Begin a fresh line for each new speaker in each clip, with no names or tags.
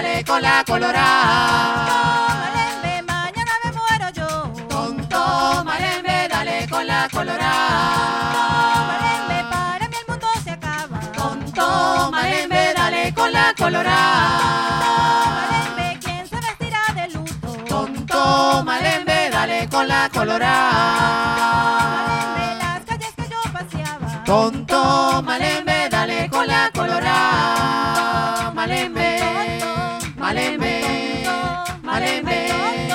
dale con la colorada.
Malembe, mañana me muero yo.
Tonto Malembe, dale con la colorada.
Malembe, para mí el mundo se acaba.
Tonto Malembe, dale con la colorada.
Malembe, ¿quién se vestirá de luto?
Tonto Malembe, dale con la colorada.
Malembe, las calles que yo paseaba.
Tonto Malembe, dale con la colorada. Malembe, Malembe, Malembe,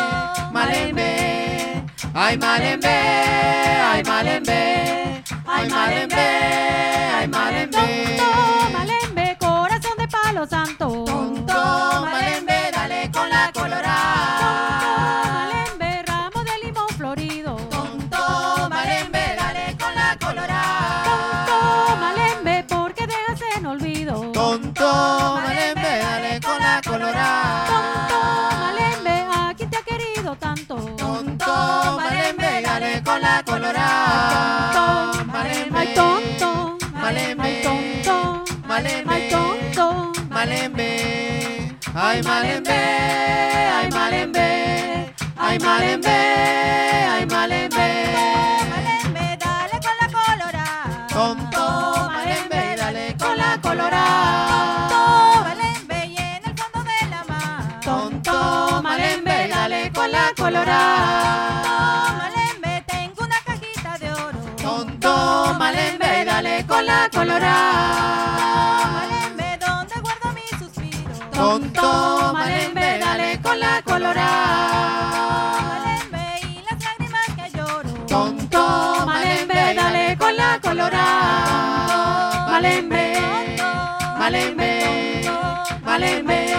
Malembe. Ay Malembe, ay Malembe, ay Malembe, ay Malembe.
Tonto Malembe, corazón de palo santo.
Tonto Malembe, dale con la colorada.
Malembe, ramo de limón florido.
Tonto Malembe, dale con la colorada.
Tonto Malembe, porque dejas en olvido.
Tonto Malembe, dale con la colorada.
Tonto Malembe, ¿a quién te ha querido tanto?
Tonto Malembe, dale con la colorada. Malembe,
Ay tonto,
Malembe,
ay tonto,
Malembe,
ay tonto.
Malembe, ay Malembe, ay Malembe, ay Malembe, ay Malembe.
Malembe, dale con la colorada.
Tonto Malembe, dale con la colorada.
Tonto Malembe, y en el fondo de la mar.
Tonto Malembe, dale con la colorada.
Tonto Malembe, tengo una cajita de oro.
Tonto Malembe, dale con la colorada.
Malembe, ¿dónde guardo mis suspiros?
Tonto Malembe, dale con la colorada.
Malembe, y las lágrimas que lloro.
Tonto Malembe, dale con la colorada. Malembe, Malembe, Malembe,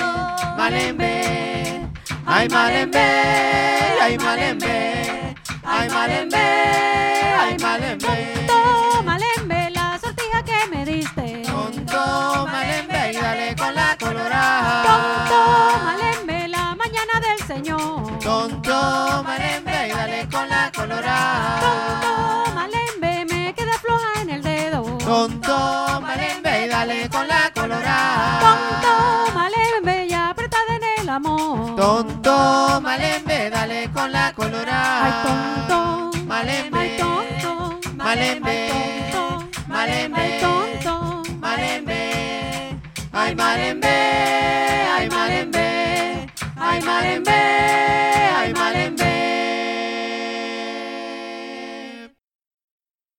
Malembe. Ay Malembe, ay Malembe, ay Malembe, ay Malembe.
Tonto Malembe, la sortija que me diste.
Tonto Malembe, y dale con la colorada.
Tonto Malembe, la mañana del Señor.
Tonto Malembe, y dale con la colorada.
Tonto Malembe, me queda floja en el dedo.
Tonto Malembe, y dale con la colorada.
Tonto Malembe, ya apretada en el amor.
Tonto Malembe, dale con la
Ay
colorada.
tonto,
Malembe,
ay tonto,
Malembe,
ay tonto,
Malembe,
ay tonto.
Malembe, ay Malembe, ay Malembe, ay Malembe,